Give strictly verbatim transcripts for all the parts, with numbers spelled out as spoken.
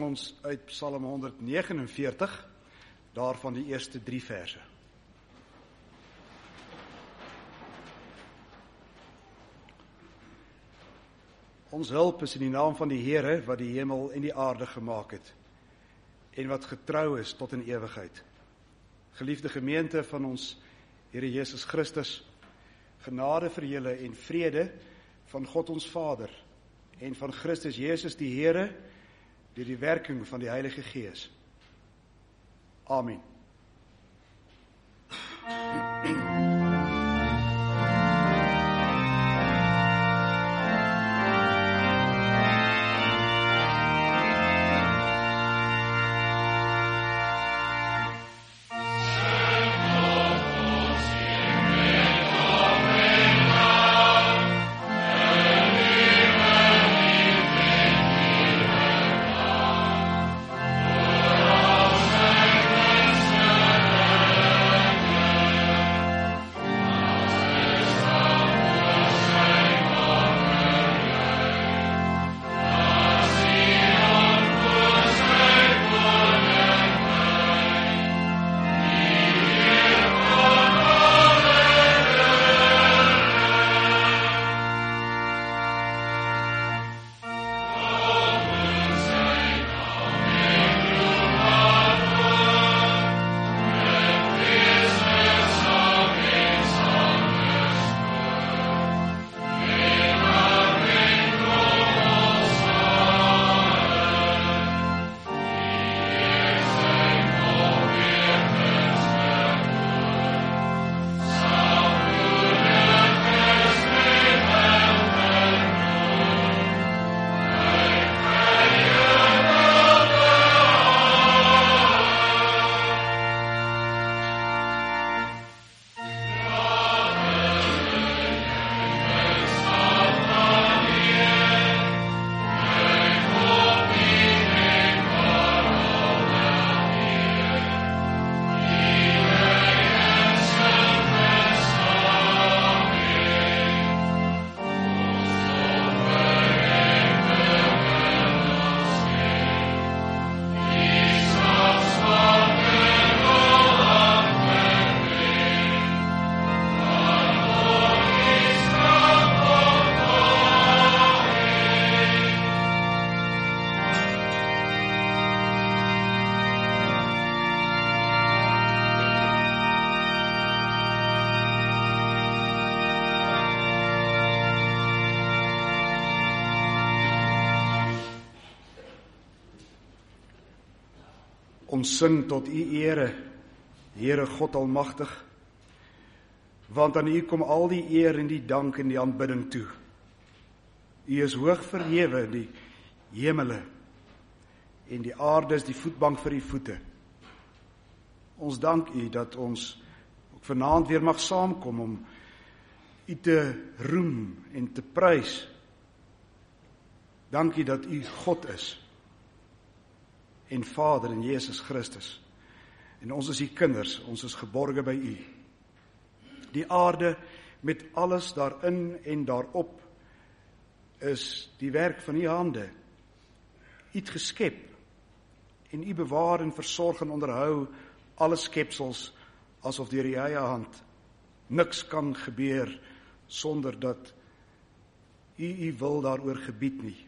Ons uit Psalm honderdnegenenveertig, daarvan die eerste drie verse. Ons hulp is in die naam van die Here, wat die hemel en die aarde gemaak het, en wat getrou is tot in ewigheid. Geliefde gemeente van ons Here Jesus Christus, genade vir julle en vrede van God ons Vader, en van Christus Jesus die Here, deur die werking van die Heilige Gees. Amen. Ons sing tot u ere, Here God Almagtig, want aan u kom al die eer en die dank en die aanbidding toe. U is hoog verhewe in die hemele, en die aarde is die voetbank vir u voete. Ons dank u dat ons ook vanaand weer mag saamkom om u te roem en te prys. Dank u dat u God is, en Vader in Jesus Christus. En ons is die kinders, ons is geborge by u. Die aarde met alles daarin en daarop is die werk van u hande. U het geskep en u bewaar en versorg en onderhou alle skepsels asof deur u eie hand. Niks kan gebeur sonder dat u u wil daaroor gebied nie.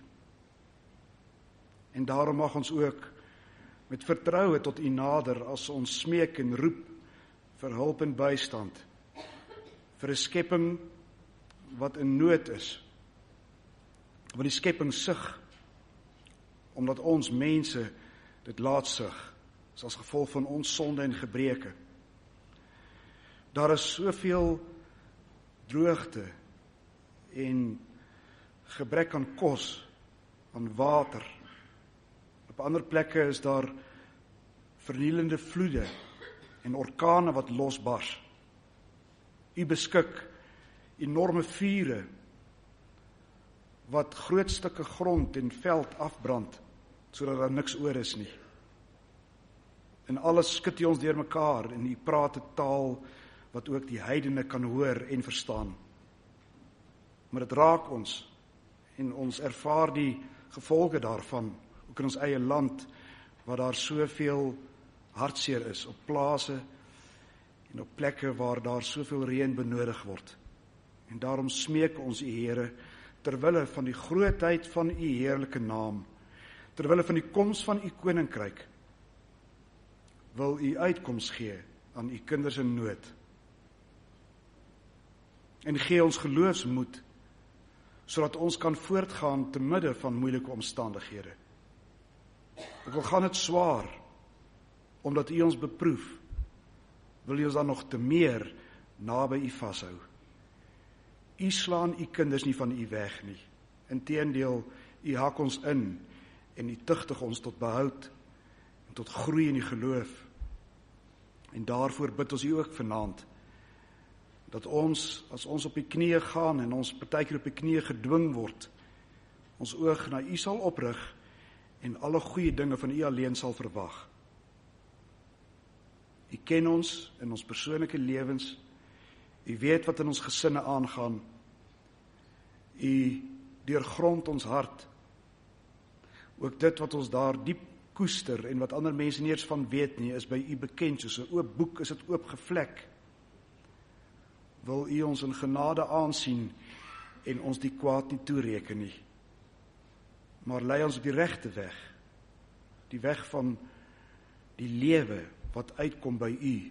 En daarom mag ons ook met vertroue tot u nader as ons smeek en roep vir hulp en bystand, vir 'n skepping wat in nood is, want die skepping sug, omdat ons mense dit laat sug, as gevolg van ons sonde en gebreke. Daar is soveel droogte en gebrek aan kos, aan water. Op ander plekke is daar vernielende vloede en orkane wat losbars. U beskik enorme vure wat groot stukke grond en veld afbrand, sodat daar niks oor is nie. En alles skud u ons deur mekaar en u praat 'n taal wat ook die heidene kan hoor en verstaan. Maar dit raak ons en ons ervaar die gevolge daarvan, ook in ons eie land, waar daar soveel hartseer is, op plase en op plekke waar daar soveel reën benodig word. En daarom smeek ons U Here, terwille van die grootheid van U heerlike naam, terwille van die koms van U koninkryk, wil U uitkoms gee aan U kinders in nood. En gee ons geloofsmoed, sodat ons kan voortgaan te midde van moeilike omstandighede. Ook al gaan dit swaar, omdat U ons beproef, wil U ons dan nog te meer naby U vashou. U slaan U kinders nie van U weg nie. Inteendeel, U hak ons in en U tugtig ons tot behoud en tot groei in die geloof. En daarvoor bid ons U ook vanaand, dat ons, as ons op die knieë gaan en ons partykeer op die knieë gedwing word, ons oog na U sal oprig en alle goeie dinge van U alleen sal verwag. U ken ons in ons persoonlike lewens, U weet wat in ons gesinne aangaan, U deurgrond ons hart, ook dit wat ons daar diep koester en wat ander mense nie eens van weet nie, is by U bekend, soos 'n oop boek is dit oopgevlek. Wil U ons in genade aansien en ons die kwaad nie toereken nie, maar lei ons op die regte weg, die weg van die lewe wat uitkom by U.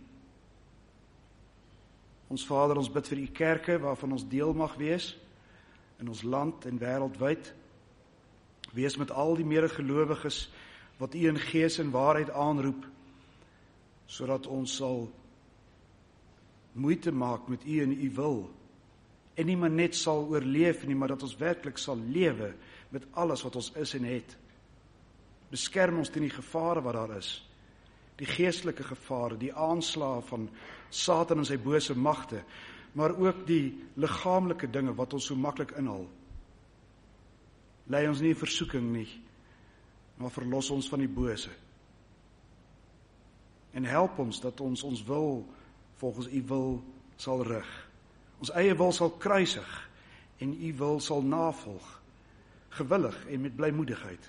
Ons Vader, ons bid vir U kerke waarvan ons deel mag wees in ons land en wêreldwyd. Wees met al die medegelowiges wat U in gees en waarheid aanroep, sodat ons sal moeite maak met U en U wil, en nie maar net sal oorleef nie, maar dat ons werklik sal lewe met alles wat ons is en het. Beskerm ons teen die gevare wat daar is, die geestelike gevare, die aanslae van Satan en sy bose magte, maar ook die liggaamlike dinge wat ons so maklik inhaal. Lei ons nie in versoeking nie, maar verlos ons van die bose. En help ons dat ons ons wil volgens U wil sal rig. Ons eie wil sal kruisig en U wil sal navolg, gewillig en met blymoedigheid.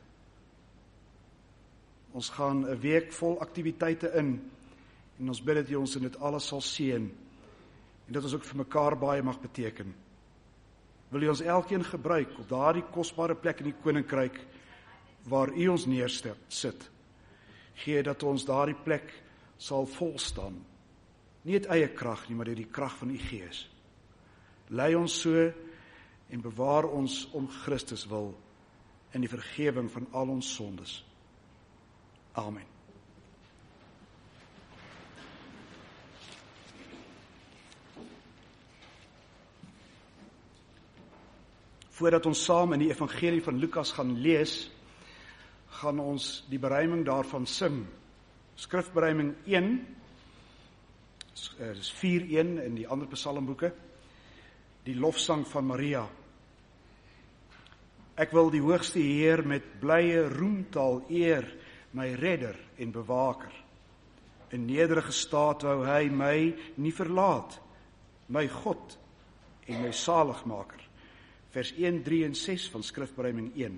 Ons gaan 'n week vol aktiwiteite in en ons bid dat U ons in dit alles sal seën en dat ons ook vir mekaar baie mag beteken. Wil U ons elkeen gebruik op daardie kosbare plek in die koninkryk waar U ons neersit. Gee dat ons daardie plek sal volstaan. Nie uit eie krag nie, maar deur die krag van U Gees. Lei ons so en bewaar ons om Christus wil in die vergewing van al ons sondes. Amen. Voordat ons saam in die evangelie van Lukas gaan lees, gaan ons die beruiming daarvan sing. Skrifberuiming een, dis vier een in die ander psalmboeke, die lofsang van Maria. Ek wil die hoogste Heer met blye roemtaal eer, my redder en bewaker. In nederige staat wou hy my nie verlaat, my God en my saligmaker. Vers een, drie en ses van skrifberuiming een.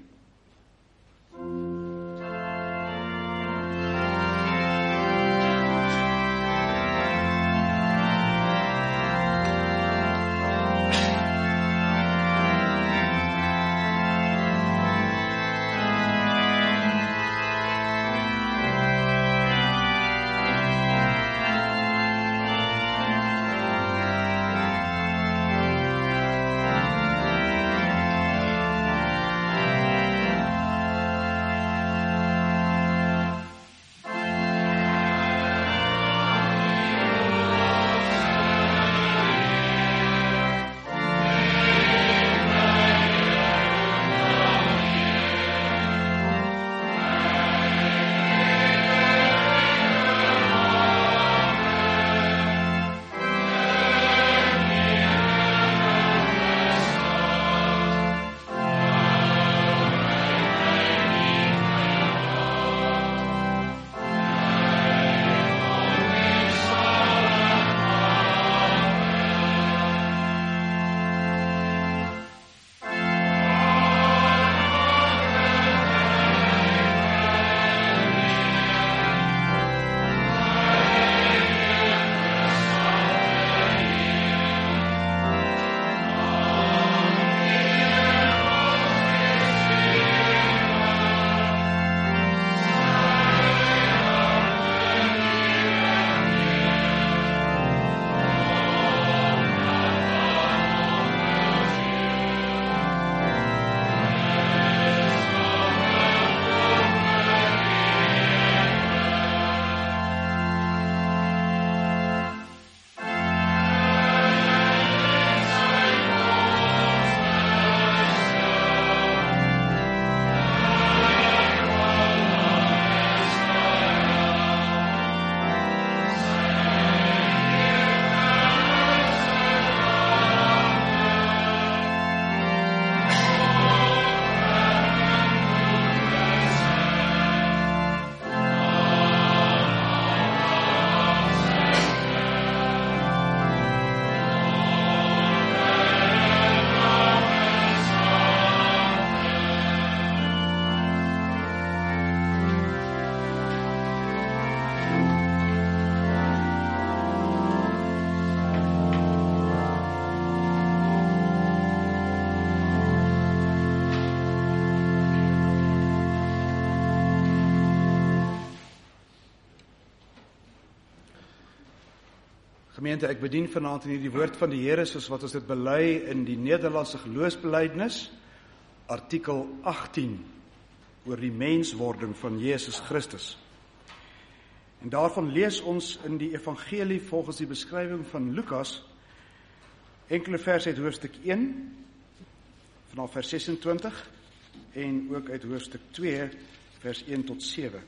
Gemeente, ek bedien vanaand in hierdie woord van die Here soos wat ons dit bely in die Nederlandse geloofsbelijdenis, artikel agttien, oor die menswording van Jesus Christus. En daarvan lees ons in die evangelie volgens die beskrywing van Lukas, enkele verse uit hoofstuk een, vanaf vers sesentwintig, en ook uit hoofstuk twee, vers een tot sewe.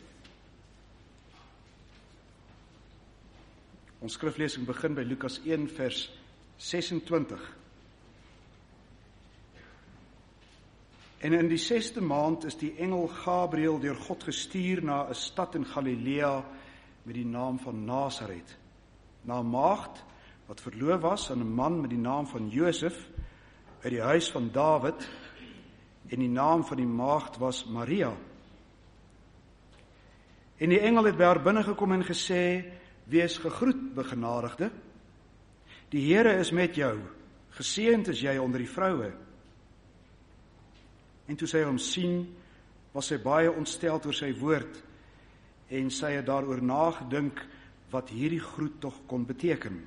Ons skriflesing begin by Lukas een vers sesentwintig. En in die sesde maand is die engel Gabriel deur God gestuur na 'n stad in Galilea met die naam van Nasaret, na 'n maagd wat verloof was aan 'n man met die naam van Josef uit die huis van Dawid, en die naam van die maagd was Maria. En die engel het by haar binnengekom en gesê: Wees gegroet, begenadigde. Die Here is met jou, geseënd is jy onder die vroue. En toe sy hom sien, was sy baie ontsteld oor sy woord, en sy het daaroor nagedink wat hierdie groet tog kon beteken.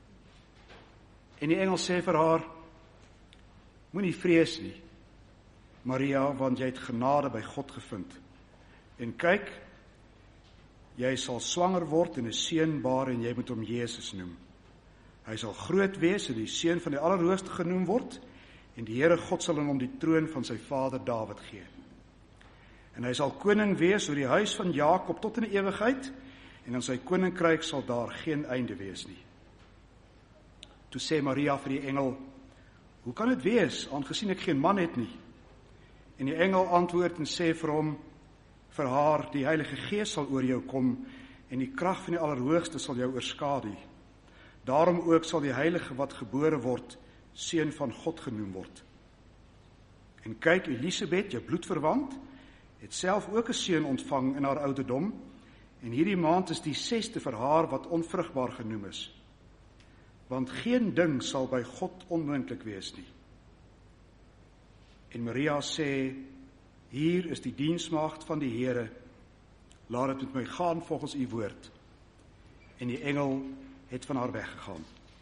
En die engel sê vir haar: Moenie vrees nie, Maria, want jy het genade by God gevind. En kyk, jy sal swanger word en 'n seun baar en jy moet hom Jesus noem. Hy sal groot wees en die seun van die Allerhoogste genoem word, en die Here God sal aan hom die troon van sy vader Dawid gee. En hy sal koning wees oor die huis van Jakob tot in die ewigheid, en aan sy koninkryk sal daar geen einde wees nie. Toe sê Maria vir die engel: Hoe kan dit wees, aangesien ek geen man het nie? En die engel antwoord en sê vir hom, vir haar, die Heilige Gees sal oor jou kom, en die krag van die Allerhoogste sal jou oorskadu. Daarom ook sal die Heilige wat gebore word, seun van God genoem word. En kyk, Elisabeth, jou bloedverwant, het self ook 'n seun ontvang in haar ouderdom, en hierdie maand is die sesde vir haar wat onvrugbaar genoem is. Want geen ding sal by God onmoontlik wees nie. En Maria sê: Hier is die diensmaagd van die Here, laat dit met my gaan volgens u woord. En die engel het van haar weggegaan.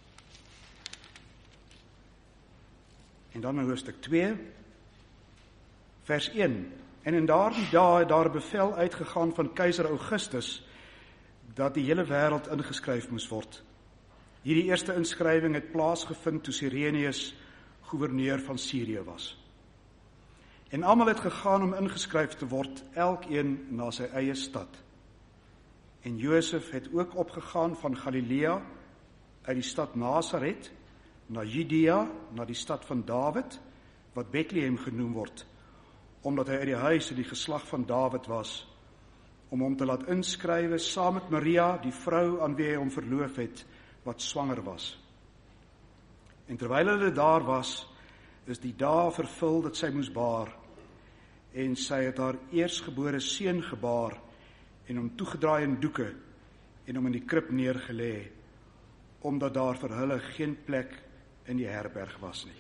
En dan in hoofstuk twee, vers een. En in daardie dae het daar 'n bevel uitgegaan van keiser Augustus, dat die hele wêreld ingeskryf moes word. Hierdie eerste inskrywing het plaasgevind toe Sirenius gouverneur van Sirië was. En almal het gegaan om ingeskryf te word, elkeen na sy eie stad. En Josef het ook opgegaan van Galilea, uit die stad Nasaret, na Judea, na die stad van Dawid, wat Bethlehem genoem word, omdat hy uit die huis en die geslag van Dawid was, om hom te laat inskrywe saam met Maria, die vrou aan wie hy hom verloof het, wat swanger was. En terwyl hulle daar was, is die dae vervul dat sy moes baar, en sy het haar eersgebore seun gebaar, en hom toegedraai in doeke, en hom in die krib neergelê, omdat daar vir hulle geen plek in die herberg was nie.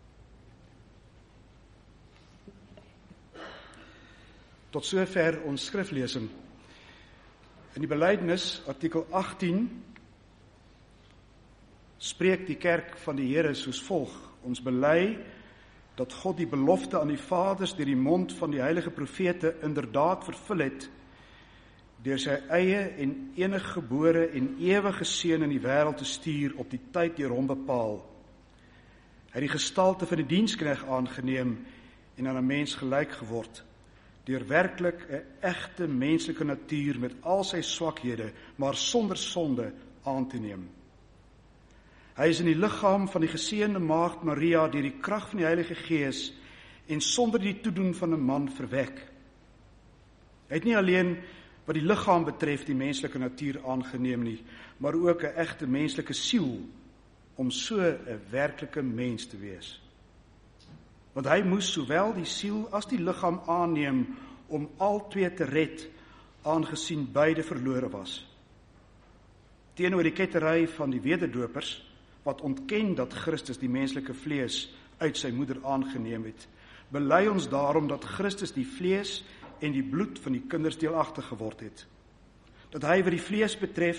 Tot sover ons skriflesing. In die belydenis, artikel agttien, spreek die kerk van die Here soos volg: Ons bely dat God die belofte aan die vaders deur die mond van die heilige profete inderdaad vervul het, deur sy eie en eniggebore en ewige seun in die wêreld te stuur op die tyd deur hom bepaal. Hy het die gestalte van 'n diensknegt aangeneem en aan 'n mens gelyk geword, deur werklik 'n egte menslike natuur met al sy swakhede, maar sonder sonde aan te neem. Hy is in die liggaam van die geseënde maagd Maria deur die krag van die Heilige Gees en sonder die toedoen van 'n man verwek. Hy het nie alleen wat die liggaam betref die menslike natuur aangeneem nie, maar ook 'n egte menslike siel om so 'n werklike mens te wees. Want hy moes sowel die siel as die liggaam aanneem om al twee te red, aangesien beide verlore was. Teenoor die kettery van die wederdopers, wat ontken dat Christus die menslike vlees uit sy moeder aangeneem het, bely ons daarom dat Christus die vlees en die bloed van die kinders deelagtig geword het. Dat hy wat die vlees betref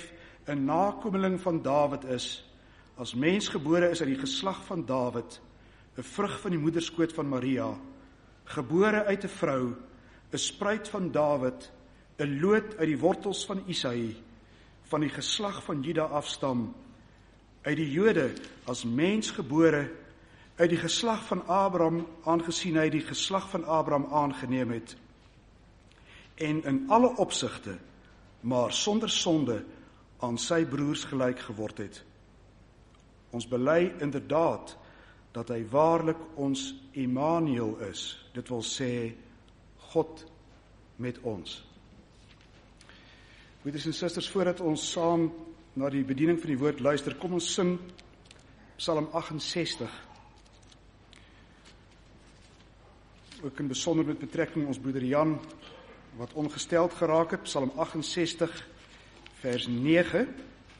'n nakomeling van Dawid is, as mens gebore is uit die geslag van Dawid, 'n vrug van die moederskoot van Maria, gebore uit 'n vrou, 'n spruit van Dawid, 'n loot uit die wortels van Isaï, van die geslag van Juda afstam, uit die Jode as mens gebore, uit die geslag van Abraham, aangesien hy die geslag van Abraham aangeneem het, en in alle opsigte, maar sonder sonde, aan sy broers gelyk geword het. Ons bely inderdaad, dat hy waarlik ons Immanuel is, dit wil sê, God met ons. Broeders en susters, voordat ons saam na die bediening van die woord luister, kom ons sing Psalm agt-en-sestig. Ook in besonder met betrekking ons broeder Jan, wat ongesteld geraak het, Psalm agt-en-sestig, vers nege.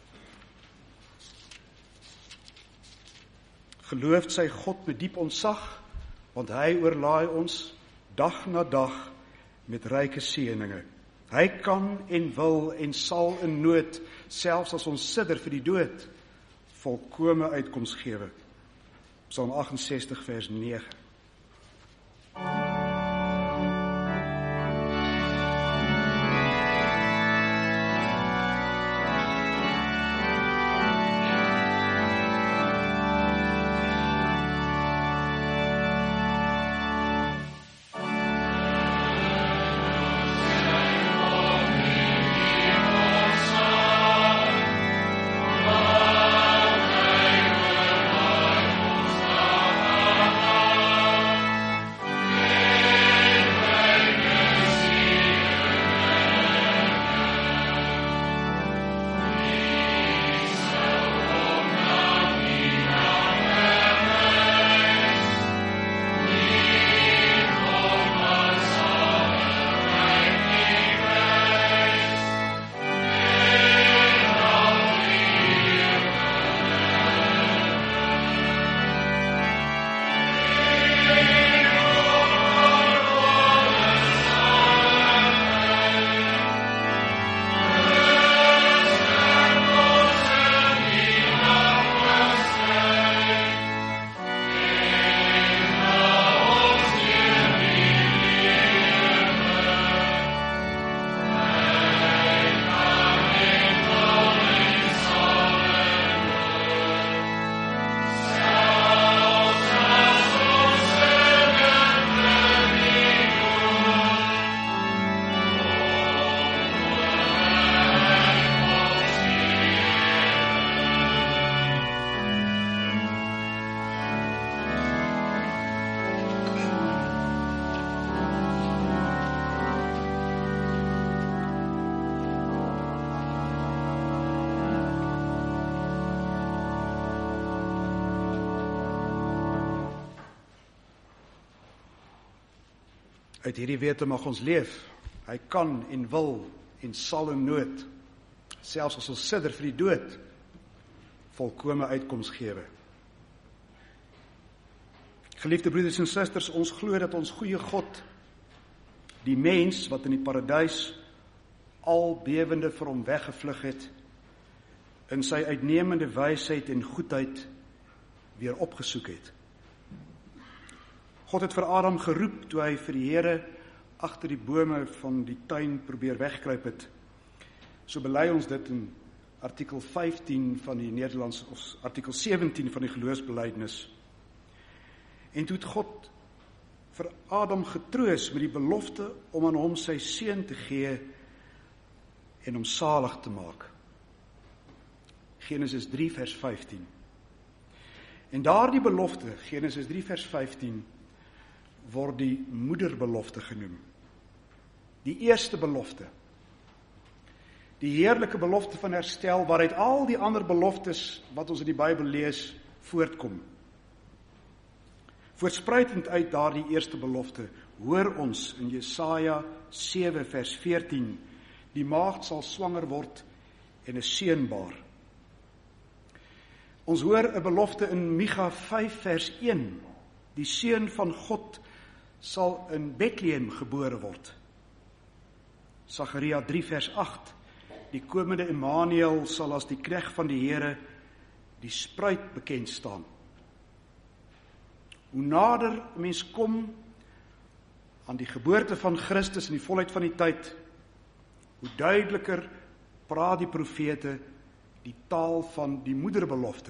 Geloof sy God met diep ontzag, want hy oorlaai ons dag na dag met ryke seëninge. Hy kan en wil en sal in nood, selfs as ons sidder vir die dood, volkome uitkoms gewe. Psalm agt-en-sestig vers nege. Uit hierdie wete mag ons leef. Hy kan en wil en sal in nood, selfs as ons sidder vir die dood, volkome uitkoms gewe. Geliefde broeders en susters, ons glo dat ons goeie God, die mens wat in die paradys al bewende vir hom weggevlug het, in sy uitnemende wysheid en goedheid weer opgesoek het. God het vir Adam geroep toe hy vir die Here agter die bome van die tuin probeer wegkruip het. So bely ons dit in artikel vyftien van die Nederlands, of artikel sewentien van die geloofsbelijdenis. En toe het God vir Adam getroos met die belofte om aan hom sy seun te gee en hom salig te maak. Genesis drie vers vyftien. En daardie belofte, Genesis drie vers vyftien, word die moederbelofte genoem. Die eerste belofte. Die heerlike belofte van herstel, waaruit al die ander beloftes wat ons in die Bybel lees, voortkom. Voortspruitend uit daardie eerste belofte, hoor ons in Jesaja sewe vers veertien, die maagd sal swanger word en 'n seun baar. Ons hoor 'n belofte in Micha vyf vers een, die seun van God sal in Bethlehem gebore word. Sagaria drie vers agt, die komende Immanuel sal as die knegt van die Here, die spruit bekend staan. Hoe nader 'n mens kom aan die geboorte van Christus in die volheid van die tyd, hoe duideliker praat die profete die taal van die moederbelofte.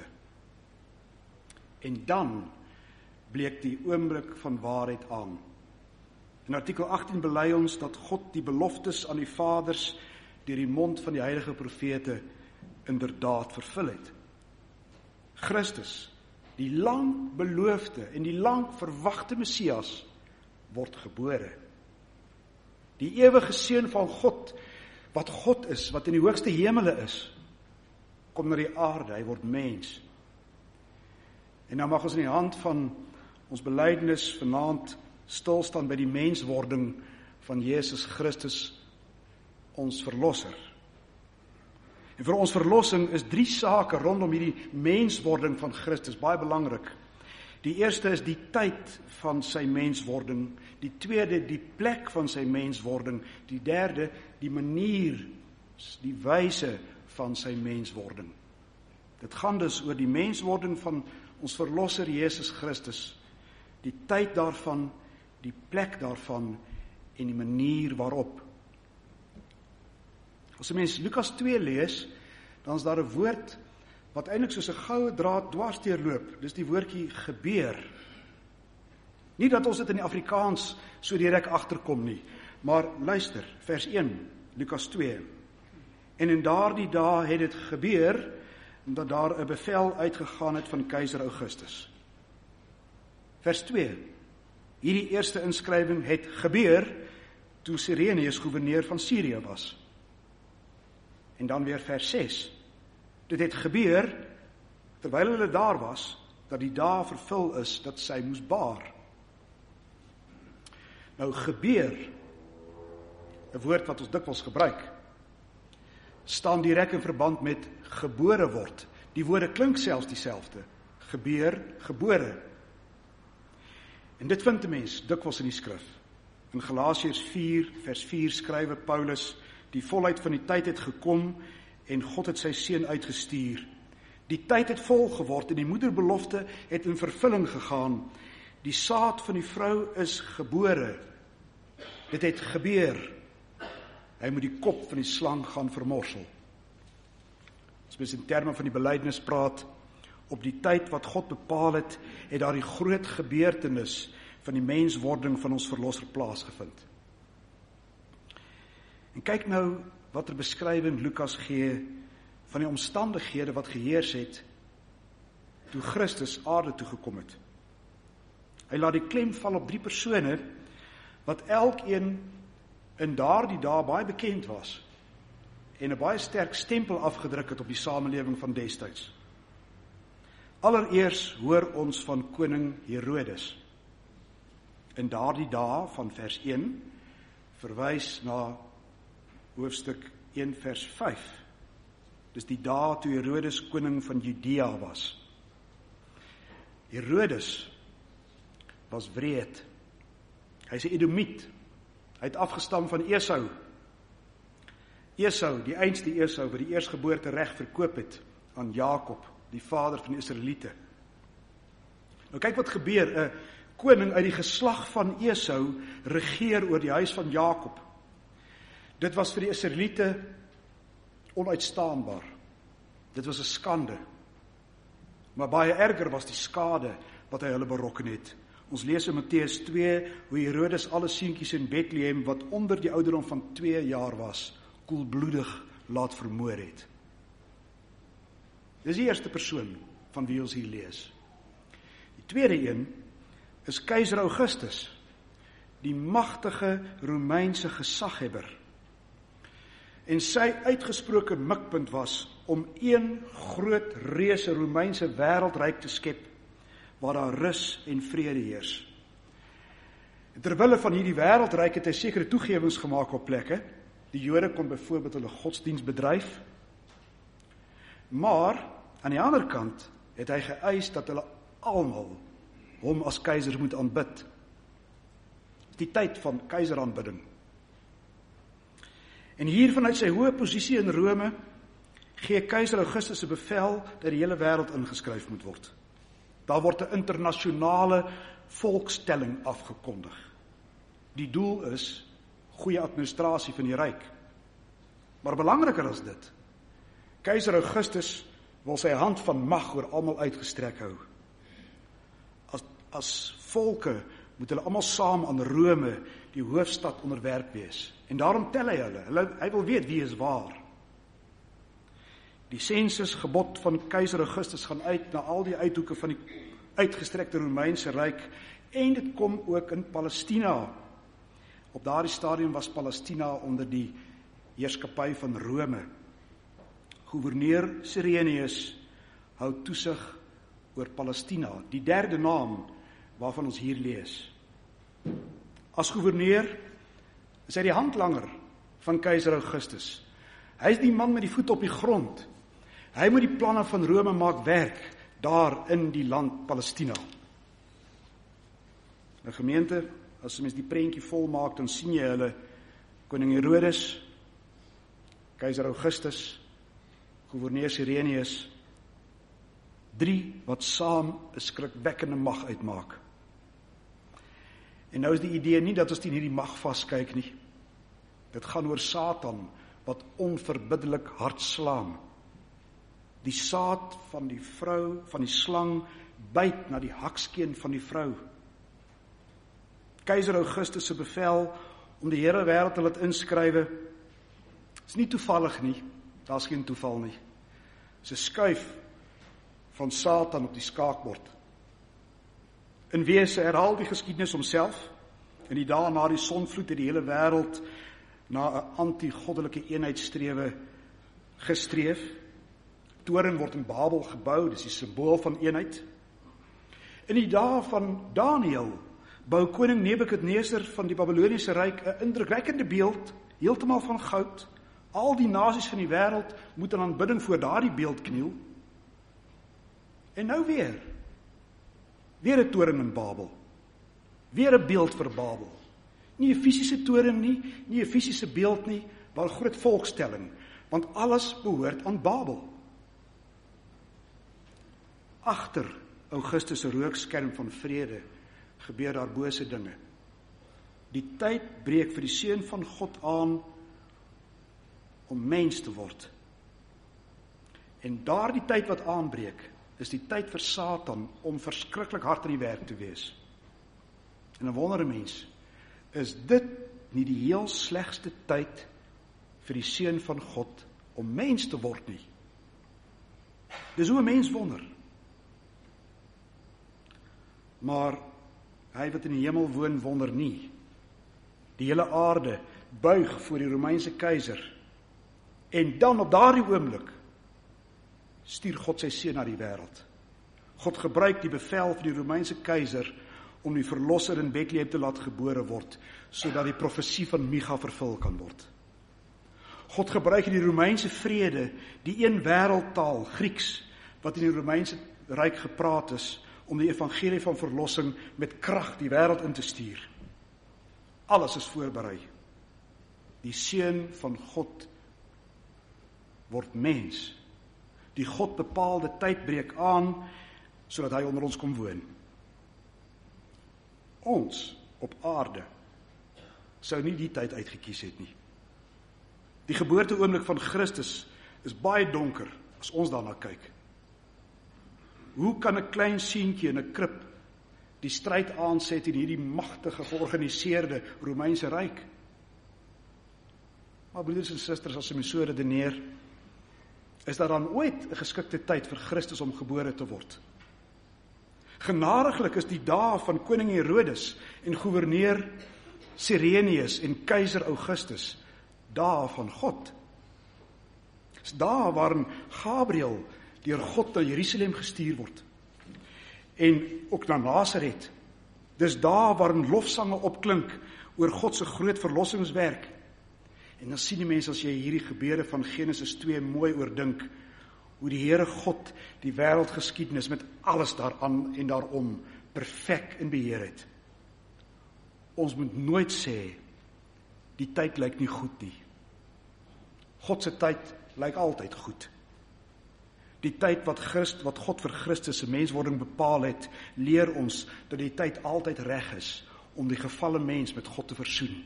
En dan bleek die oomblik van waarheid aan. In artikel agttien bely ons dat God die beloftes aan die vaders deur die mond van die heilige profete inderdaad vervul het. Christus, die lang beloofde en die lang verwagte Messias, word gebore. Die ewige seun van God, wat God is, wat in die hoogste hemele is, kom na die aarde, hy word mens. En nou mag ons in die hand van ons belydenis vanaand stilstaan by die menswording van Jesus Christus, ons verlosser. En vir ons verlossing is drie sake rondom hierdie menswording van Christus baie belangrik. Die eerste is die tyd van sy menswording, die tweede die plek van sy menswording, die derde die manier, die wyse van sy menswording. Dit gaan dus oor die menswording van ons verlosser Jesus Christus, die tyd daarvan, die plek daarvan en die manier waarop. As 'n mens Lukas twee lees, dan is daar 'n woord wat eintlik soos 'n goue draad dwars deurloop. Dis die woordjie gebeur. Nie dat ons dit in die Afrikaans so direk agterkom nie, maar luister, vers een, Lukas twee. En in daardie dae het dit gebeur, dat daar 'n bevel uitgegaan het van keiser Augustus. Vers twee. Hierdie eerste inskrywing het gebeur toe Sirenius gouverneur van Sirië was. En dan weer vers ses. Dit het gebeur terwyl hulle daar was, dat die dae vervul is dat sy moes baar. Nou gebeur, 'n woord wat ons dikwels gebruik, staan direk in verband met gebore word. Die woorde klink selfs dieselfde. Gebeur, gebore. En dit vind 'n mens dikwels in die skrif. In Galasiërs vier vers vier skrywe Paulus, die volheid van die tyd het gekom en God het sy seun uitgestuur. Die tyd het vol geword en die moederbelofte het in vervulling gegaan. Die saad van die vrou is gebore. Dit het gebeur. Hy moet die kop van die slang gaan vermorsel. As mens in terme van die belydenis praat, op die tyd wat God bepaal het, het daar die groot gebeurtenis van die menswording van ons verlosser plaasgevind. En kyk nou wat er beskrywing Lukas gee van die omstandighede wat geheers het toe Christus aarde toe gekom het. Hy laat die klem val op drie persone wat elkeen in daardie dae baie bekend was en 'n baie sterk stempel afgedruk het op die samelewing van destyds. Allereers hoor ons van koning Herodes. In daardie dae van vers een verwys na hoofstuk een vers vyf. Dis die dae toe Herodes koning van Judea was. Herodes was wreed. Hy's 'n Edomiet. Hy het afgestam van Esau. Esau, die einste Esau, wat die eersgeboorte reg verkoop het aan Jakob, die vader van die Israeliete. Nou kyk wat gebeur, 'n koning uit die geslag van Esau regeer oor die huis van Jakob. Dit was vir die Israeliete onuitstaanbaar. Dit was 'n skande. Maar baie erger was die skade wat hy hulle berokken het. Ons lees in Matteus twee hoe Herodes alle seentjies in Bethlehem wat onder die ouderdom van twee jaar was, koelbloedig laat vermoor het. Dis die eerste persoon van wie ons hier lees. Die tweede een is keiser Augustus, die magtige Romeinse gesaghebber. En sy uitgesproke mikpunt was om een groot reuse Romeinse wêreldryk te skep waar daar rus en vrede heers. En terwille van hierdie wêreldryk het hy sekere toegewings gemaak op plekke. Die Jode kon byvoorbeeld hulle godsdiens bedryf. Maar aan die ander kant het hy geëis dat hulle almal hom as keiser moet aanbid. Die tyd van keiseraanbidding. En hier vanuit sy hoë posisie in Rome, gee keiser Augustus 'n bevel dat die hele wêreld ingeskryf moet word. Daar word 'n internasionale volkstelling afgekondig. Die doel is goeie administrasie van die ryk. Maar belangriker as dit, keiser Augustus wil sy hand van mag oor almal uitgestrek hou. As, as volke moet hulle almal saam aan Rome, die hoofstad, onderwerp wees. En daarom tel hy hulle. hulle. Hy wil weet wie is waar. Die sensusgebod van keiser Augustus gaan uit na al die uithoeke van die uitgestrekte Romeinse ryk, en dit kom ook in Palestina. Op daardie stadium was Palestina onder die heerskappy van Rome. Gouverneur Cyrenius hou toesig oor Palestina, die derde naam waarvan ons hier lees. As gouverneur is hy die handlanger van keiser Augustus. Hy is die man met die voet op die grond. Hy moet die planne van Rome maak werk, daar in die land Palestina. 'n Gemeente, as mens die prentjie vol maak, dan sien jy hulle, koning Herodes, keiser Augustus, gouverneur Cyrenius, drie wat saam 'n skrikwekkende mag uitmaak. En nou is die idee nie dat ons teen hierdie mag vaskyk nie. Dit gaan oor Satan, wat onverbiddelik hard slaan. Die saad van die vrou, van die slang, byt na die hakskeen van die vrou. Keiser Augustus se bevel om die hele wêreld te laat inskrywe, is nie toevallig nie, daar is geen toeval nie. Dis 'n skuif van Satan op die skaakbord. In wese herhaal die geskiedenis homself. In die dae na die sonvloed het die hele wêreld na 'n anti-goddelike eenheidstrewe gestreef. Toren word in Babel gebou, dis die simbool van eenheid. In die dae van Daniël bou koning Nebukadneser van die Babiloniese ryk 'n indrukwekkende beeld, heeltemal van goud. Al die nasies van die wêreld moet in aanbidding voor daardie beeld kniel. En nou weer, weer 'n toren in Babel, weer 'n beeld vir Babel. Nie 'n fisiese toren nie, nie 'n fisiese beeld nie, maar 'n groot volkstelling, want alles behoort aan Babel. Agter Augustus se rookskerm van vrede gebeur daar bose dinge. Die tyd breek vir die seun van God aan om mens te word. En daardie tyd wat aanbreek, is die tyd vir Satan om verskriklik hard in die werk te wees. En dan wonder 'n mens, is dit nie die heel slegste tyd vir die seun van God om mens te word nie? Dis hoe 'n mens wonder. Maar hy wat in die hemel woon, wonder nie. Die hele aarde buig voor die Romeinse keiser. En dan op daardie oomblik stuur God sy seun na die wêreld. God gebruik die bevel van die Romeinse keiser om die verlosser in Bethlehem te laat gebore word, sodat die profesie van Micha vervul kan word. God gebruik die Romeinse vrede, die een wêreldtaal, Grieks, wat in die Romeinse ryk gepraat is, om die evangelie van verlossing met krag die wêreld in te stuur. Alles is voorberei. Die seun van God word mens. Die God bepaalde tyd breek aan, sodat hy onder ons kom woon. Ons op aarde sou nie die tyd uitgekies het nie. Die geboorteoomblik van Christus is baie donker as ons daarna kyk. Hoe kan 'n klein seentjie in 'n krib die stryd aanset in hierdie magtige georganiseerde Romeinse ryk? Maar broeders en susters, as jy so redeneer, is daar dan ooit 'n geskikte tyd vir Christus om gebore te word? Genadiglik is die dae van koning Herodes en gouverneur Cyrenius en keiser Augustus dae van God. Dis dae waarin Gabriël deur God na Jerusalem gestuur word. En ook na Nasaret. Dis dae waarin lofsange opklink oor God se groot verlossingswerk. En dan sien die mense, as jy hierdie gebeure van Genesis twee mooi oordink, hoe die Here God die wêreldgeskiedenis met alles daaraan en daarom perfek in beheer het. Ons moet nooit sê, die tyd lyk nie goed nie. God se tyd lyk altyd goed. Die tyd wat Christ, wat God vir Christus se menswording bepaal het, leer ons dat die tyd altyd reg is om die gefalle mens met God te versoen.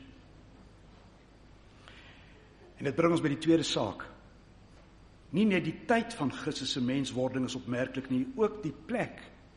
En dit bring ons by die tweede saak. Nie net die tyd van Christus se menswording is opmerklik nie, ook die plek.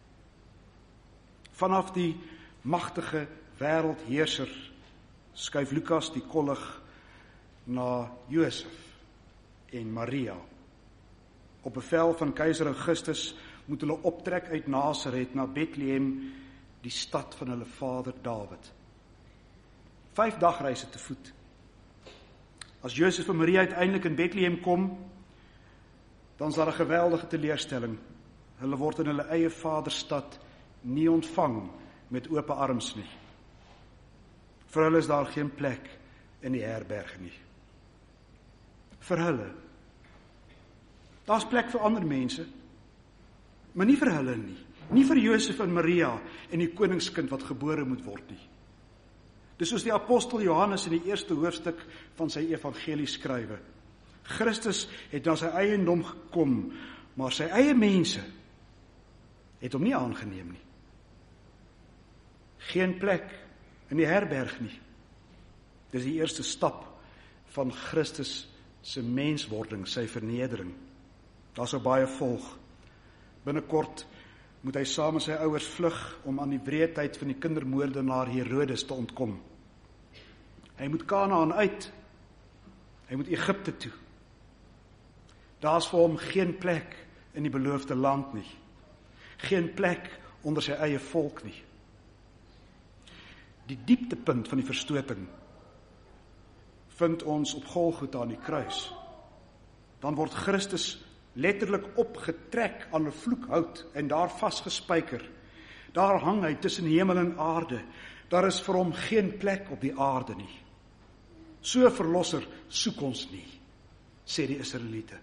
Vanaf die magtige wêreldheerser skuif Lukas die kollig na Josef en Maria. Op bevel van keiser Augustus moet hulle optrek uit Nasaret na Bethlehem, die stad van hulle vader Dawid. Vyf dagreise te voet. As Josef en Maria uiteindelik in Bethlehem kom, dan is daar 'n geweldige teleurstelling. Hulle word in hulle eie vaderstad nie ontvang met oop arms nie. Vir hulle is daar geen plek in die herberg nie. Vir hulle. Daar's plek vir ander mense, maar nie vir hulle nie. Nie vir Josef en Maria en die koningskind wat gebore moet word nie. Dis soos die apostel Johannes in die eerste hoofstuk van sy evangelie skrywe. Christus het na sy eiendom gekom, maar sy eie mense het hom nie aangeneem nie. Geen plek in die herberg nie. Dis die eerste stap van Christus se menswording, sy vernedering. Daar sou baie volg. Binnekort moet hy saam met sy ouers vlug om aan die wreedheid van die kindermoordenaar Herodes te ontkom. Hy moet Kanaan uit. Hy moet Egipte toe. Daar's vir hom geen plek in die beloofde land nie. Geen plek onder sy eie volk nie. Die dieptepunt van die verstoting vind ons op Golgotha aan die kruis. Dan word Christus letterlik opgetrek aan 'n vloekhout en daar vasgespijker. Daar hang hy tussen hemel en aarde. Daar is vir hom geen plek op die aarde nie. So 'n verlosser soek ons nie, sê die Israeliete.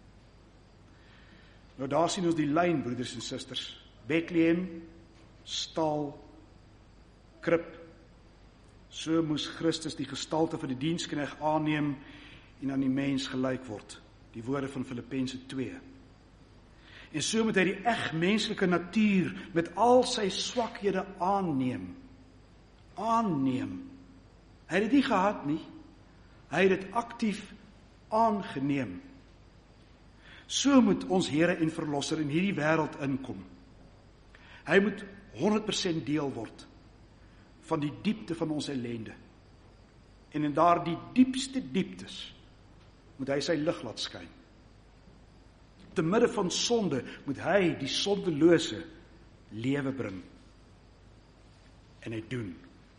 Nou daar sien ons die lyn, broeders en susters. Bethlehem, stal, krib. So moes Christus die gestalte van die diensknegt aanneem en aan die mens gelyk word. Die woorde van Filippense twee. En so moet hy die eg menslike natuur met al sy swakhede aanneem. Aanneem. Hy het dit nie gehad nie. Hy het dit aktief aangeneem. So moet ons Here en Verlosser in hierdie wêreld inkom. Hy moet honderd persent deel word van die diepte van ons ellende. En in daardie diepste dieptes moet hy sy lig laat skyn. Te midde van sonde moet hy die sondelose lewe bring. En hy doen.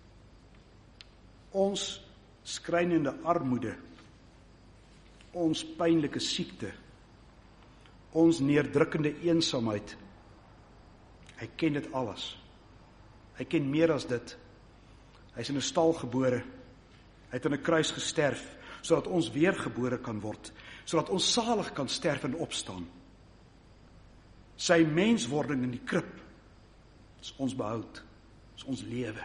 Ons skrynende armoede, ons pynlike siekte, ons neerdrukkende eensaamheid, hy ken dit alles. Hy ken meer as dit. Hy is in 'n stal gebore, hy het aan 'n kruis gesterf, sodat ons weergebore kan word, sodat ons salig kan sterf en opstaan. Sy menswording in die krib is ons behoud, is ons lewe.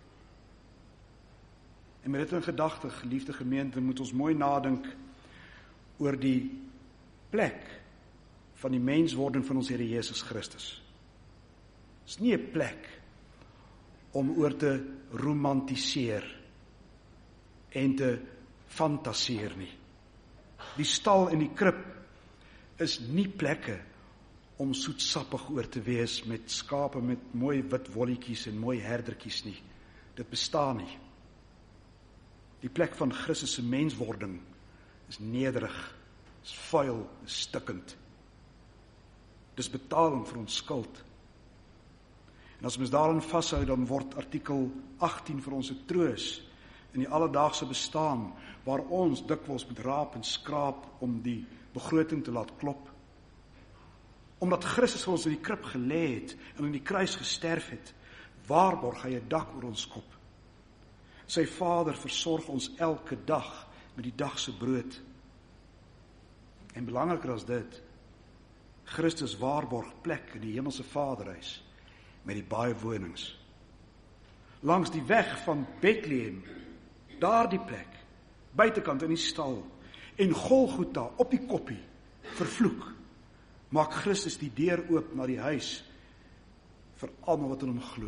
En met dit in gedagte, geliefde gemeente, moet ons mooi nadink oor die plek van die menswording van ons Here Jesus Christus. Dit is nie 'n plek om oor te romantiseer en te fantaseer nie. Die stal en die krib is nie plekke om soetsappig oor te wees met skape met mooi wit wolletjies en mooi herdertjies nie. Dit bestaan nie. Die plek van Christus se menswording is nederig, is vuil, is stikkend. Dis betaling vir ons skuld. En as ons daarin vashou, dan word artikel agttien vir ons 'n troos in die alledaagse bestaan, waar ons dikwels moet raap en skraap om die begroting te laat klop. Omdat Christus vir ons in die krib gelê het en in die kruis gesterf het, waarborg hy 'n dak oor ons kop. Sy Vader versorg ons elke dag met die dagse brood. En belangriker as dit, Christus waarborg plek in die hemelse Vaderhuis met die baie wonings. Langs die weg van Bethlehem, daar die plek, buitekant in die stal, en Golgotha op die koppie vervloek, maak Christus die deur oop na die huis vir almal wat in hom glo.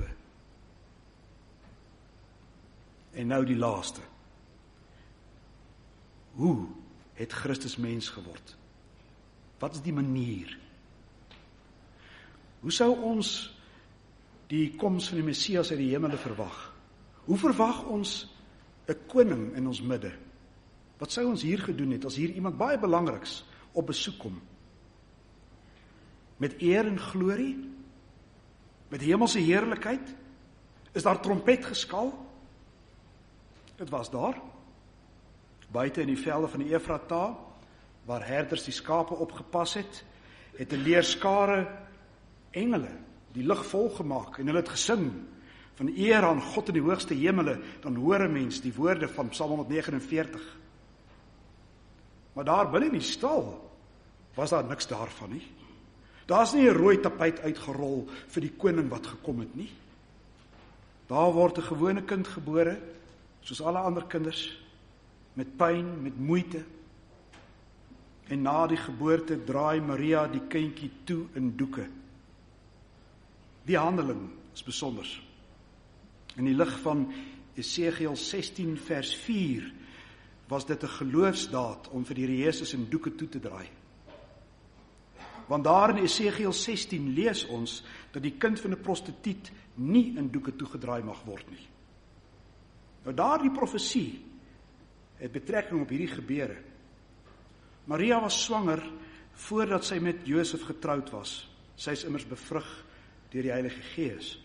En nou die laaste. Hoe het Christus mens geword? Wat is die manier? Hoe sou ons die koms van die Messias uit die hemele verwag? Hoe verwag ons 'n koning in ons midde? Wat sou ons hier gedoen het as hier iemand baie belangriks op besoek kom? Met eer en glorie? Met hemelse heerlikheid? Is daar trompet geskal? Dit was daar. Buite in die velde van die Efrata, waar herders die skape opgepas het, het 'n leer skare engele die lug volgemaak en hulle het gesing van eer aan God in die hoogste hemele. Dan hoor 'n mens die woorde van Psalm honderdnegenenveertig. Maar daar binne in die stal was daar niks daarvan nie. Daar's nie 'n rooi tapuit uitgerol vir die koning wat gekom het nie. Daar word 'n gewone kind gebore, soos alle ander kinders, met pyn, met moeite. En na die geboorte draai Maria die kindjie toe in doeke. Die handeling is besonders. In die lig van Esegiel sestien vers vier was dit 'n geloofsdaad om vir die Here Jesus in doeke toe te draai. Want daar in Esegiel sestien lees ons dat die kind van 'n prostituut nie in doeke toegedraai mag word nie. Nou daardie profesie het betrekking op hierdie gebeure. Maria was swanger voordat sy met Josef getroud was. Sy is immers bevrug deur die Heilige Gees.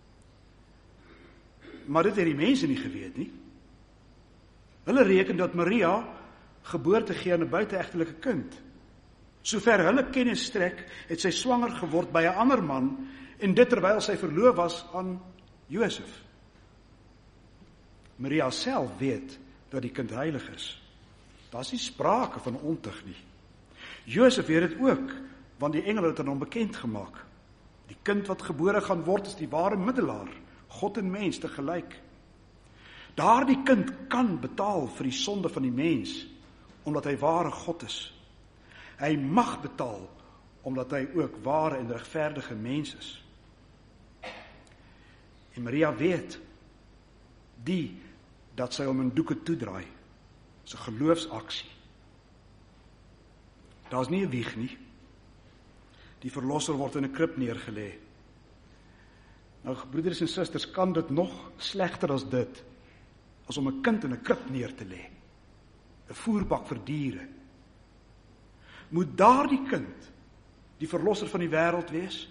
Maar dit het die mense nie geweet nie. Hulle reken dat Maria geboorte gee aan 'n buiteegtelike kind. Sover hulle kennis strek, het sy swanger geword by 'n ander man, en dit terwyl sy verloof was aan Josef. Maria self weet dat die kind heilig is. Daar is nie sprake van ontug nie. Josef weet dit ook, want die engele het aan hom bekend gemaak. Die kind wat gebore gaan word is die ware middelaar, God en mens te gelyk. Daardie kind kan betaal vir die sonde van die mens, omdat hy ware God is. Hy mag betaal, omdat hy ook ware en regverdige mens is. En Maria weet, die dat sy hom in doeke toedraai, is 'n geloofsaksie. Daar's nie 'n wieg nie. Die verlosser word in 'n krib neergelê. Nou, broeders en susters, kan dit nog slegter as dit, as om 'n kind in 'n krib neer te lê, 'n voerbak vir diere. Moet daardie kind die verlosser van die wêreld wees?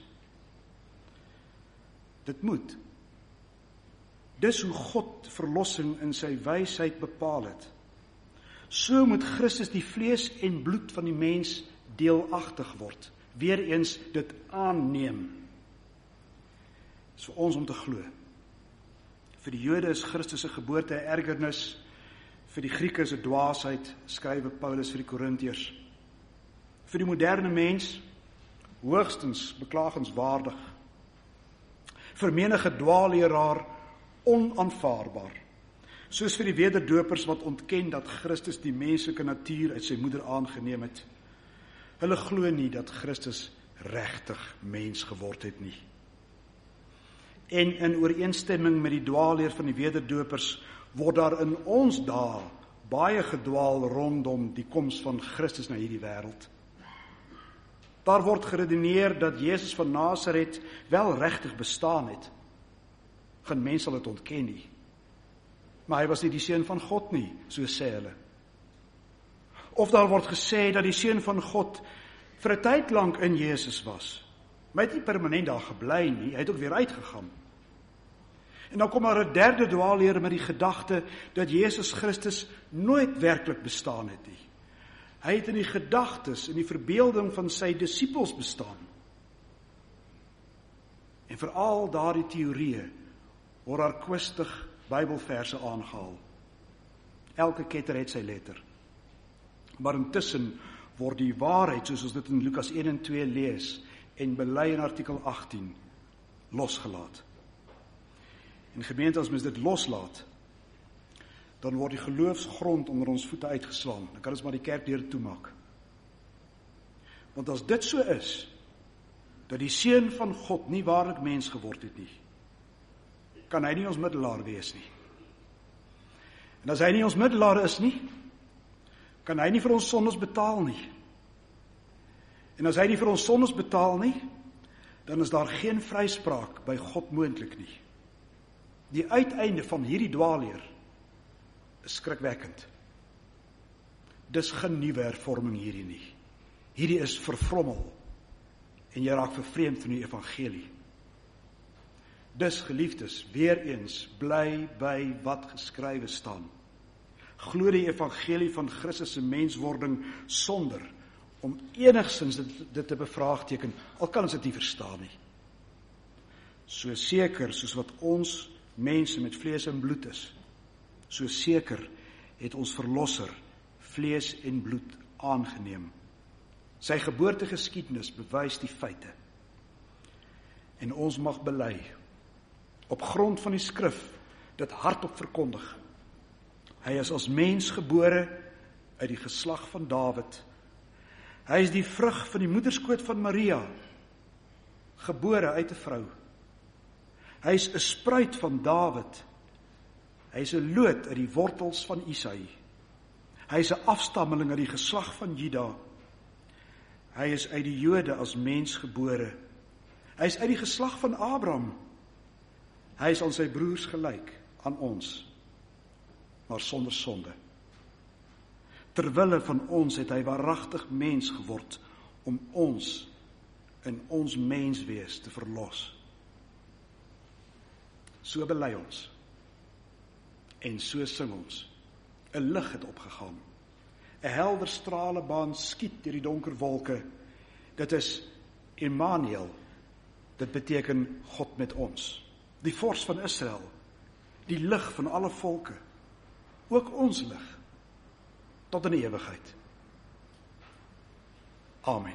Dit moet. Dis hoe God verlossing in sy wysheid bepaal het. So moet Christus die vlees en bloed van die mens deelagtig word. Weereens dit aanneem. Dis vir ons om te glo. Vir die Jode is Christus se geboorte 'n ergernis, vir die Grieke is 'n dwaasheid, skrywe Paulus vir die Korintiërs. Vir die moderne mens hoogstens beklagenswaardig. Vir menige dwaalleraar onaanvaarbaar. Soos vir die wederdopers wat ontken dat Christus die menslike natuur uit sy moeder aangeneem het. Hulle glo nie dat Christus regtig mens geword het nie. En in ooreenstemming met die dwaalleer van die wederdopers word daar in ons dae baie gedwaal rondom die koms van Christus na hierdie wêreld. Daar word geredeneer dat Jesus van Nasaret wel regtig bestaan het. Geen mens sal dit ontken nie. Maar hy was nie die seun van God nie, so sê hulle. Of daar word gesê dat die seun van God vir 'n tyd lank in Jesus was. Maar hy het nie permanent daar gebly nie, hy het ook weer uitgegaan. En dan kom daar 'n derde dwaalleer met die gedagte dat Jesus Christus nooit werklik bestaan het nie. Hy het in die gedagtes, in die verbeelding van sy disippels bestaan. En vir al daardie teorieë word daar kwistig Bybelverse aangehaal. Elke ketter het sy letter. Maar intussen word die waarheid, soos ons dit in Lukas een en twee lees, en bely in artikel agttien, losgelaat. En gemeente, as mens dit loslaat, dan word die geloofsgrond onder ons voete uitgeslaan. Dan kan ons maar die kerkdeure toemaak. Want as dit so is, dat die Seun van God nie waarlik mens geword het nie, kan hy nie ons middelaar wees nie. En as hy nie ons middelaar is nie, kan hy nie vir ons sondes betaal nie. En as hy nie vir ons sondes betaal nie, dan is daar geen vryspraak by God moontlik nie. Die uiteinde van hierdie dwaalleer is skrikwekkend. Dis geen nuwe hervorming hierdie nie. Hierdie is vervrommel en jy raak vervreemd van die evangelie. Dus geliefdes, weer eens, bly by wat geskrywe staan. Glo die evangelie van Christus se menswording sonder om enigstens dit, dit te bevraagteken, al kan ons dit nie verstaan nie. So seker soos wat ons mense met vlees en bloed is, so seker het ons verlosser vlees en bloed aangeneem. Sy geboortegeskiedenis bewys die feite. En ons mag bely, op grond van die skrif, dit hardop verkondig. Hy is as mens gebore uit die geslag van Dawid. Hy is die vrug van die moederskoot van Maria, gebore uit 'n vrou. Hy is 'n spruit van Dawid. Hy is 'n loot uit die wortels van Isaï. Hy is 'n afstammeling uit die geslag van Juda. Hy is uit die Jode as mens gebore. Hy is uit die geslag van Abraham. Hy is aan sy broers gelyk, aan ons, maar sonder sonde. Terwille van ons het hy waaragtig mens geword, om ons in ons menswees te verlos. So bely ons, en so sing ons. 'n Lig het opgegaan. 'n Helder stralebaan skiet deur die donker wolke. Dit is Immanuel. Dit beteken God met ons. Die vors van Israel. Die lig van alle volke. Ook ons lig. Tot in die ewigheid. Amen.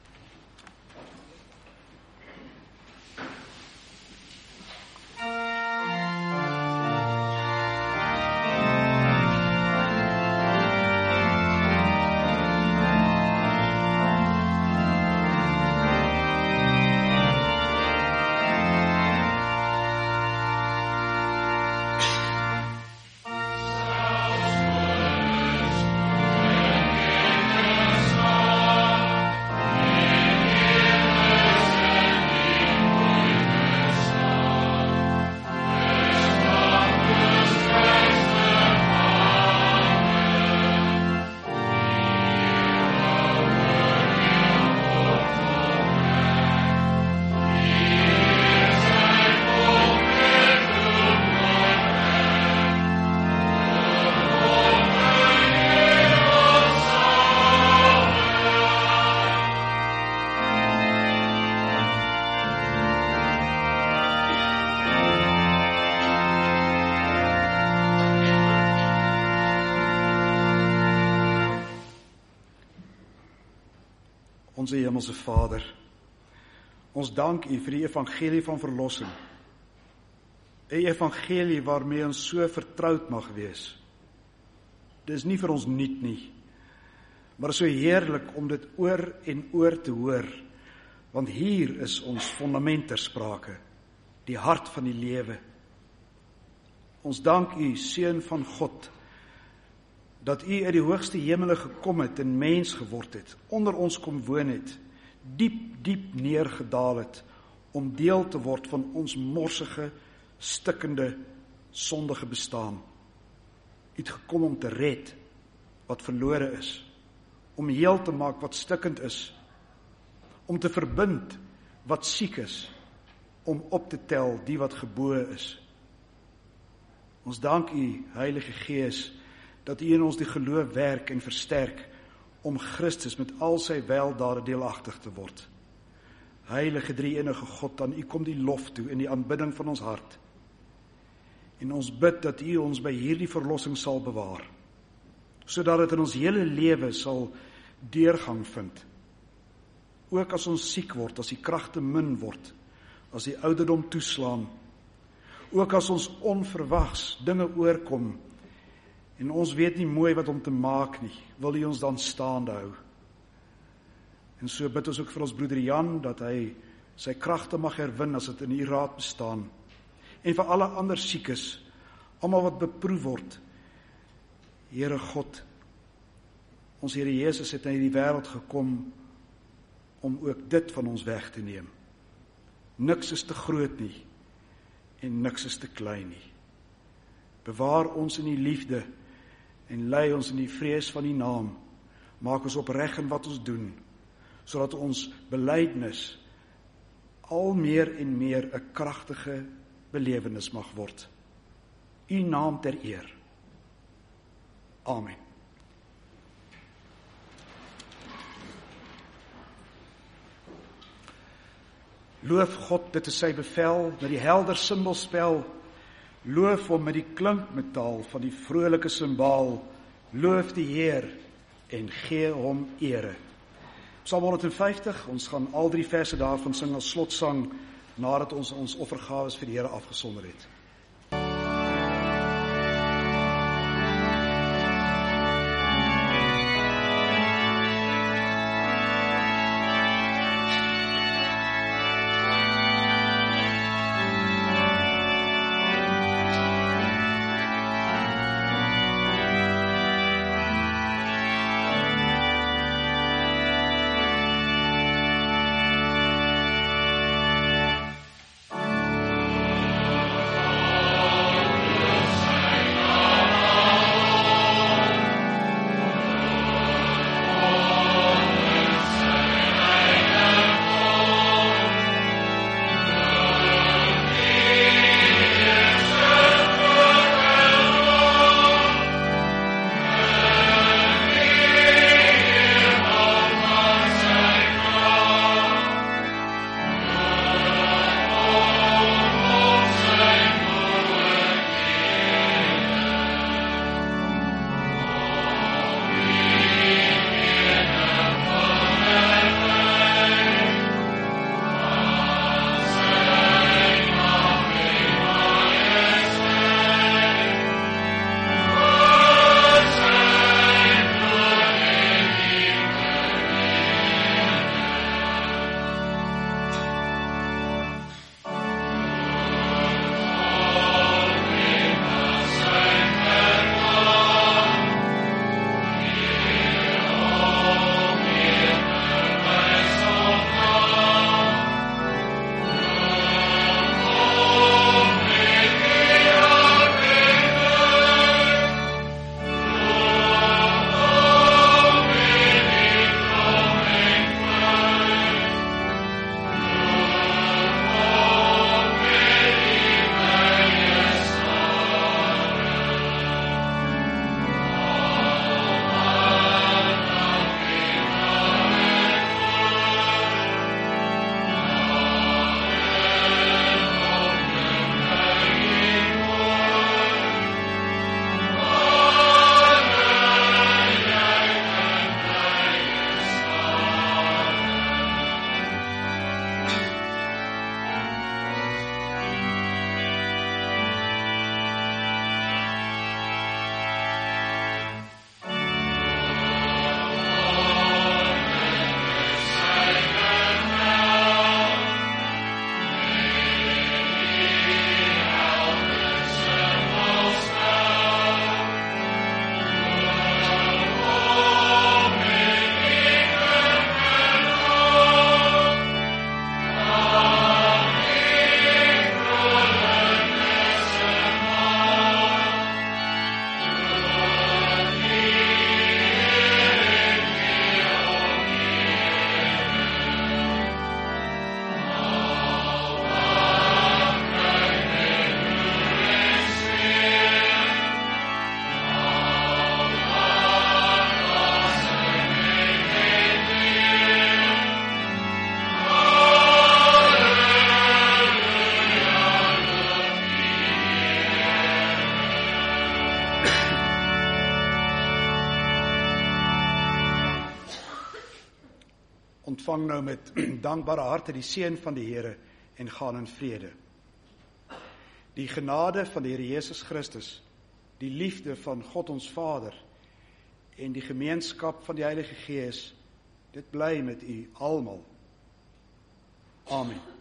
Onze Hemelse Vader, ons dank U vir die evangelie van verlossing. 'n Evangelie waarmee ons so vertroud mag wees. Dit is nie vir ons nuut nie, maar so heerlik om dit oor en oor te hoor, want hier is ons fondament ter sprake, die hart van die lewe. Ons dank U, Seun van God, dat U uit die hoogste hemele gekom het en mens geword het, onder ons kom woon het, diep, diep neergedaal het, om deel te word van ons morsige, stikkende, sondige bestaan. U het gekom om te red wat verlore is, om heel te maak wat stikkend is, om te verbind wat siek is, om op te tel die wat geboe is. Ons dank U, Heilige Gees, dat U in ons die geloof werk en versterk, om Christus met al sy weldade deelagtig te word. Heilige Drie-enige God, aan U kom die lof toe in die aanbidding van ons hart. En ons bid dat U ons by hierdie verlossing sal bewaar, sodat dit in ons hele lewe sal deurgang vind. Ook as ons siek word, as die kragte min word, as die ouderdom toeslaan, ook as ons onverwags dinge oorkom, En ons weet nie mooi wat om te maak nie. Wil U ons dan staande hou? En so bid ons ook vir ons broeder Jan, dat hy sy kragte mag herwin as dit in U raad bestaan. En vir alle ander siekes, almal wat beproef word. Here God, ons Here Jesus het in hierdie wêreld gekom om ook dit van ons weg te neem. Niks is te groot nie en niks is te klein nie. Bewaar ons in die liefde en lei ons in die vrees van die naam. Maak ons opreg in wat ons doen, sodat ons belydenis al meer en meer 'n kragtige belewenis mag word. U naam ter eer. Amen. Loof God, dit is sy bevel, met die helder simbolspel. Loof hom met die klinkmetaal van die vrolike simbaal. Loof die Heer en gee hom ere. Psalm honderdvyftig, ons gaan al drie verse daarvan sing as slotsang, nadat ons ons offergawes vir die Here afgesonder het. ontvang nou met dankbare harte die seën van die Here en gaan in vrede. Die genade van die Here Jesus Christus, die liefde van God ons Vader en die gemeenskap van die Heilige Gees, dit bly met u almal. Amen.